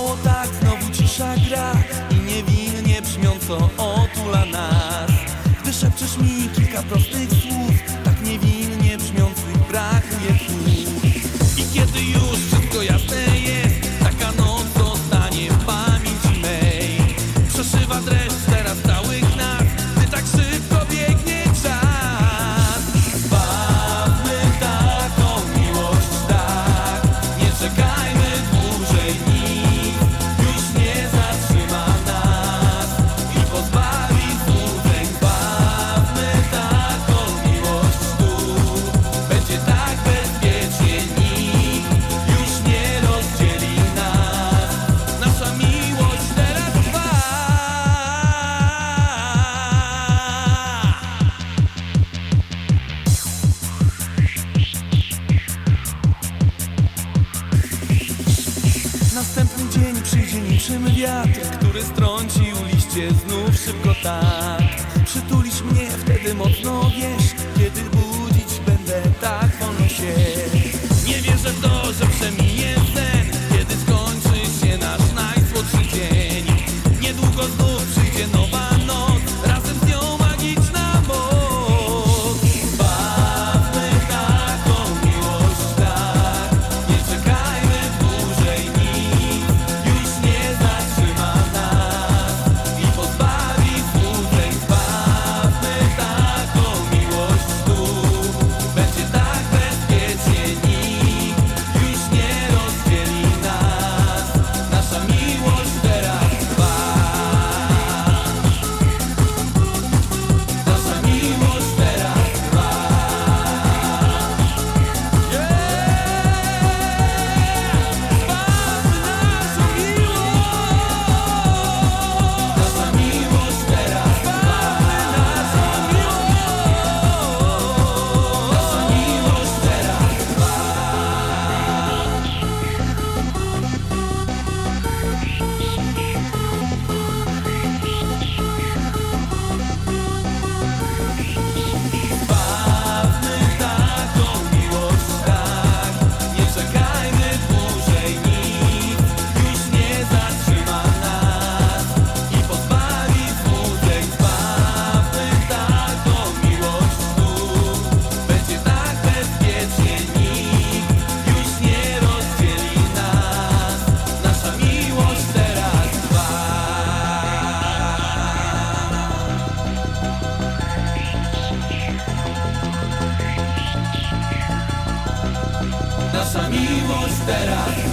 Wokoło tak znowu cisza gra i niewinnie brzmiąco otula nas. Gdy szepczesz mi kilka prostych słów, tak niewinnie brzmiących brakuje słów. I kiedy już wszystko jasne jest, taka noc zostanie w pamięci mej. Przeszywa dreszcz teraz całych nas, gdy tak szybko biegnie czas. Bawmy taką miłość, tak, nie czekajmy dłużej, nic już nie zatrzyma nas i pozbawi złudzeń. Bawmy taką miłość tu, będzie tak bezpiecznie, nikt już nie rozdzieli nas. Nasza miłość teraz trwa. Następny dzień przyjdzie niczym wiatr, który strącił liście znów szybko tak. Przytulisz mnie wtedy mocno, wiesz, kiedy budzić będę tak wolno się. Nie wierzę w to, że przemije sen, kiedy skończy się nasz najsłodszy dzień. Niedługo znów przyjdzie nowa noc, razem z nią magiczna moc. Bawmy taką miłość, tak, nie czekajmy dłużej, nic już nie zatrzyma nas i pozbawi złudzeń. Bawmy taką miłość tu, będzie tak bezpiecznie, nikt już nie rozdzieli nas. Nasza miłość teraz trwa. Nasza miłość teraz trwa. Bawmy naszą miłość. Nasza miłość teraz trwa. Nasza miłość teraz trwa. Bawmy taką miłość, tak, nie czekajmy dłużej, nic już nie zatrzyma nas i pozbawi złudzeń. Bawmy taką miłość tu, będzie tak bezpiecznie, nikt już nie rozdzieli nas. Nasza miłość teraz trwa. Nasza miłość teraz